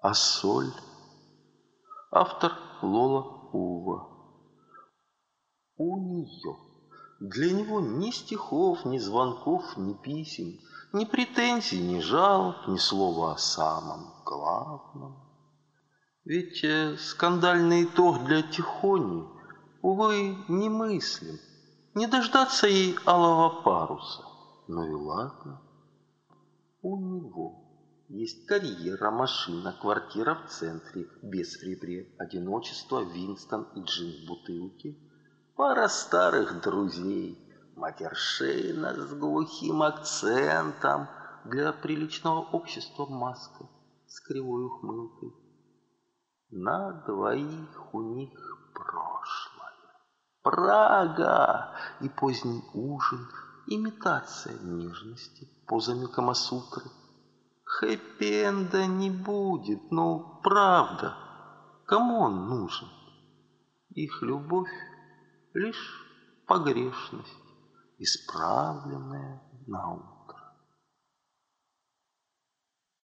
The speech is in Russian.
А соль? Автор Лола Ува. У нее. Для него ни стихов, ни звонков, ни писем, ни претензий, ни жалоб, ни слова о самом главном. Ведь скандальный итог для Тихони, увы, немыслим. Не дождаться ей алого паруса. Ну и ладно. У него есть карьера, машина, квартира в центре, без в ребре, одиночество, Винстон и джин в бутылке, пара старых друзей, матершина с глухим акцентом, для приличного общества маска с кривой ухмылкой. На двоих у них прошлое. Прага и поздний ужин, имитация нежности позами Камасутры. Хэппи-энда не будет, но правда, кому он нужен? Их любовь — лишь погрешность, исправленная наукой.